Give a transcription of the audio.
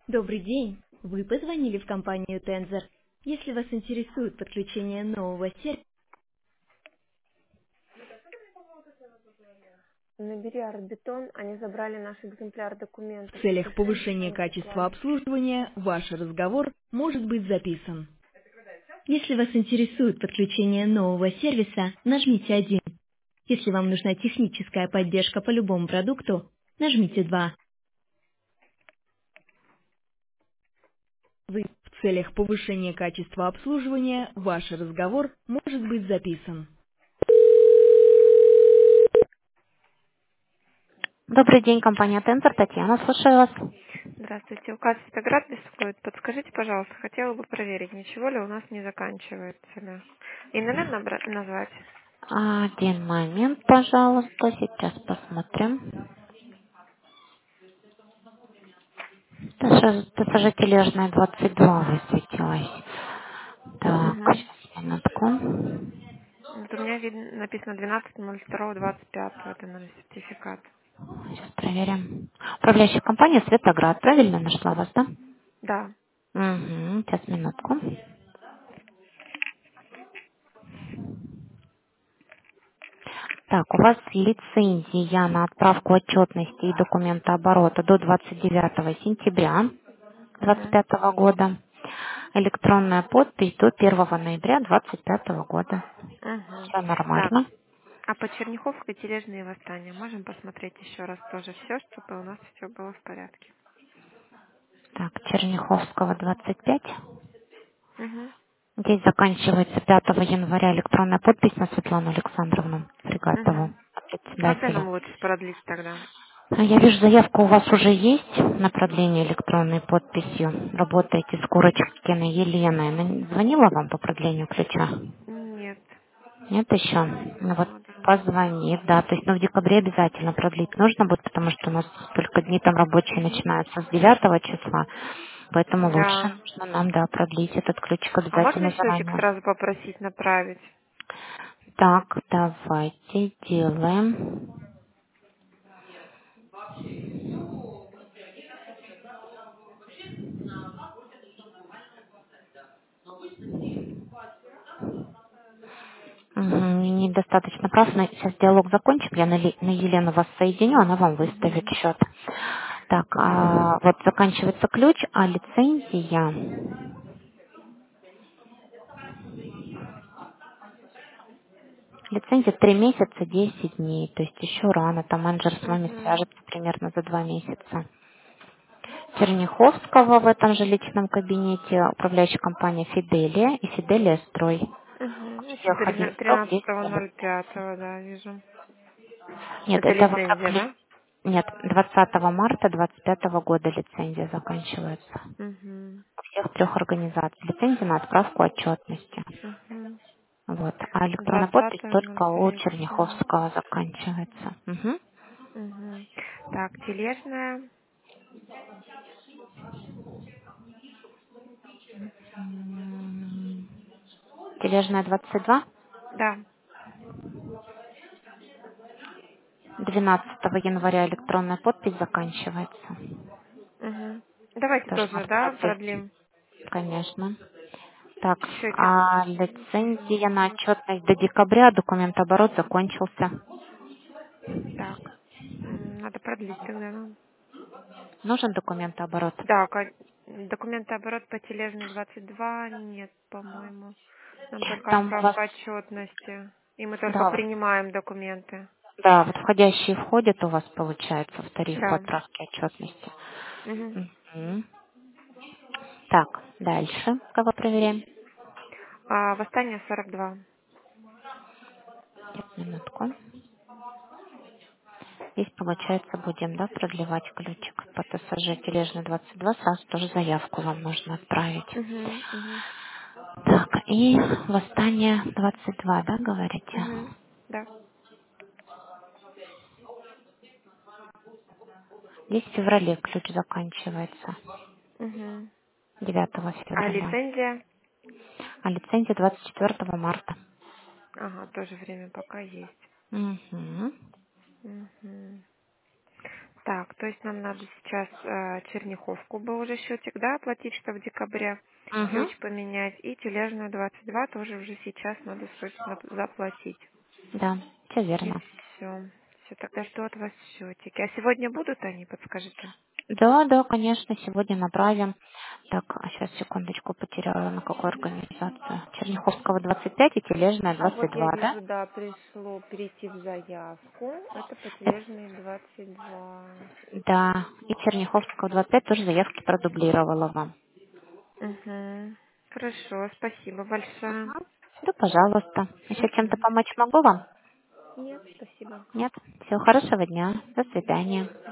Добрый день! Вы позвонили в компанию Tensor. Если вас интересует подключение нового сервиса, Набери Арбитон, они забрали наш экземпляр в документов. целях Напиши, повышения они качества прислали. обслуживания, ваш разговор может быть записан. Если вас интересует подключение нового сервиса, нажмите 1. Если вам нужна техническая поддержка по любому продукту, нажмите 2. В целях повышения качества обслуживания, ваш разговор может быть записан. Добрый день, компания Tensor. Татьяна, слушаю вас. Здравствуйте, указ Петроград беспокоит. Подскажите, пожалуйста, хотела бы проверить, ничего ли у нас не заканчивается ли. ИНН назвать? Один момент, пожалуйста, сейчас посмотрим. ТСЖ Тележная 22 высветилась. Так, Угу. сейчас, минутку. Вот у меня написано 12.02.25, это номер сертификат. Сейчас проверим. Управляющая компания Светоград, правильно нашла вас, да? Да. Угу, сейчас, минутку. Так, у вас лицензия на отправку отчетности и документооборота до 29 сентября Угу. 2025 года. Электронная подпись до 1 ноября 2025 года. Угу. Все Так, нормально. а по Черняховской тележные восстания можем посмотреть еще раз тоже все, чтобы у нас все было в порядке. Так, Черняховского 25. Угу. Здесь заканчивается 5 января электронная подпись на Светлану Александровну Фрегатову, Угу. Когда председателя. нам лучше продлить тогда? Я вижу, заявка у вас уже есть на продление электронной подписью. Работаете с Курочкиной Еленой. Она звонила вам по продлению ключа? Нет. Нет еще? Ну вот Надо. позвонит, да. То есть, ну, в декабре обязательно продлить нужно будет, потому что у нас только дни там рабочие Угу. начинаются с 9 числа. Поэтому лучше Да. нужно нам, да, продлить этот ключик А можно обязательно счетик заранее. сразу попросить направить? Так, давайте делаем. Мгм, недостаточно прав. Сейчас диалог закончим. Я на Елену вас соединю, она вам выставит Угу. счет. Так, вот заканчивается ключ, а лицензия. Лицензия 3 месяца, 10 дней. То есть еще рано. Там менеджер с вами Угу. свяжется примерно за 2 месяца. Черняховского в этом же личном кабинете управляющая компания Фиделия и Фиделия Строй. Угу. У Еще всех один срок 10 лет. 13.05, да, вижу. Нет, Это это вот на лицензия, да? Нет, 20 марта 25 года лицензия заканчивается. Угу. У всех трех организаций. Лицензия на отправку отчетности. Угу. Вот. А электронная подпись только у 20.03. Черняховского заканчивается. Мгм. Угу. Так, тележная. М, Тележная 22. Да. 12 января электронная подпись заканчивается. Угу. Давайте Тоже тоже, надо да, продлить. продлим Конечно. Так, счетик. а лицензия на отчетность до декабря, документооборот закончился. Так. Надо продлить тогда нам. Нужен документооборот? Да, документооборот по тележной 22 нет, по-моему. Нам только Там у вас, отправка отчетности. И мы только да, принимаем документы. да, вот входящие входят у вас, получается, в тариф Да. отправки отчетности. Мгм. Мгм. Так, дальше. Кого проверяем? Восстание 42. Сейчас, минутку. Здесь, получается, будем, да, продлевать ключик по ТСЖ Тележный 22. Сразу тоже заявку вам нужно отправить. Угу, угу, Так, и Восстание 22, да, говорите? угу. Да. Здесь в феврале ключ заканчивается. Угу. 9 А февраля. лицензия? А лицензия 24 марта. Ага, тоже время пока есть. Угу. Угу. Так, то есть нам надо сейчас Черняховку был уже счетик, да, оплатить, что в декабре Угу. ключ поменять, и Тележную 22 тоже уже сейчас надо срочно заплатить. Да, все И верно. все. Все, тогда жду от вас счетики. А сегодня будут они, подскажите? Да, да, конечно, сегодня направим. Так, а сейчас секундочку потеряла, на какую организацию. Черняховского 25 и Тележная А вот я 22, да? вижу, да, пришло перейти в заявку. Это по Тележной 22. Да, и Черняховского 25 тоже заявки продублировала вам. Угу. Хорошо, спасибо большое. Да, пожалуйста. Еще чем-то Мгм. помочь могу вам? Нет, спасибо. Нет? Всего хорошего дня. До свидания.